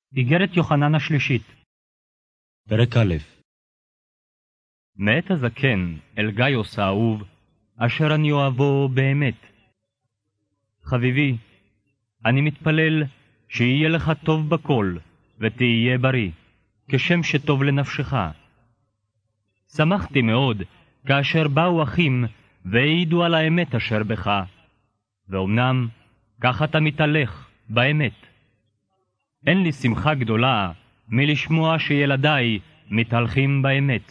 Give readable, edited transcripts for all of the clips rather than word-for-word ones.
איגרת יוחנן השלישית. פרק א'. מאת הזקן אל גאיוס האהוב, אשר אני אוהבו באמת. חביבי, אני מתפלל שיהיה לך טוב בכל, ותהיה בריא, כשם שטוב לנפשך. שמחתי מאוד כאשר באו אחים והעידו על האמת אשר בך, ואומנם כך אתה מתהלך באמת. אין לי שמחה גדולה מלשמוע שילדיי מתהלכים באמת.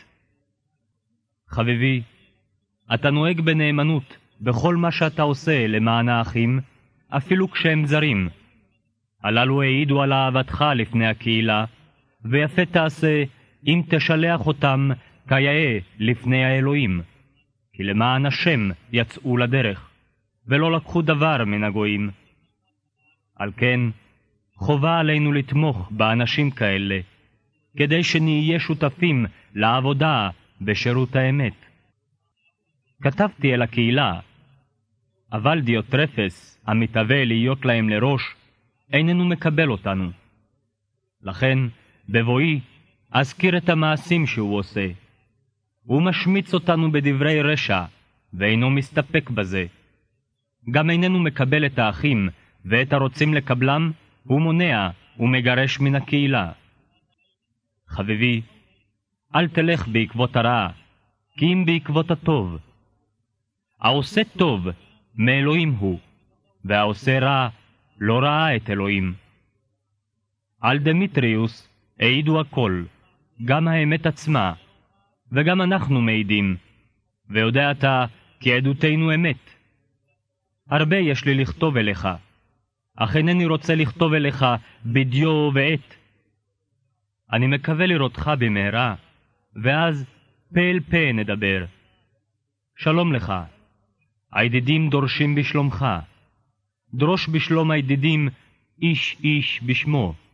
חביבי, אתה נוהג בנאמנות בכל מה שאתה עושה למען האחים, אפילו כשהם זרים. הללו העידו על אהבתך לפני הקהילה, ויפה תעשה אם תשלח אותם כיאה לפני האלוהים, כי למען השם יצאו לדרך, ולא לקחו דבר מן הגויים. על כן, חובה עלינו לתמוך באנשים כאלה, כדי שנהיה שותפים לעבודה בשירות האמת. כתבתי אל הקהילה, אבל דיוטרפס, המתהווה להיות להם לראש, איננו מקבל אותנו. לכן, בבואי, אזכיר את המעשים שהוא עושה. הוא משמיץ אותנו בדברי רשע, ואינו מסתפק בזה. גם איננו מקבל את האחים, ואת הרוצים לקבלם, הוא מונע ומגרש מן הקהילה. חביבי, אל תלך בעקבות הרע, כי אם בעקבות הטוב. העושה טוב מאלוהים הוא, והעושה רע לא ראה את אלוהים. על דמיטריוס העידו הכל, גם האמת עצמה, וגם אנחנו מעידים, ויודע אתה כי עדותנו אמת. הרבה יש לי לכתוב אליך, אך אינני רוצה לכתוב אליך בדיו ועת. אני מקווה לראותך במהרה, ואז פה אל פה נדבר. שלום לך. הידידים דורשים בשלומך. דרוש בשלום הידידים איש איש בשמו.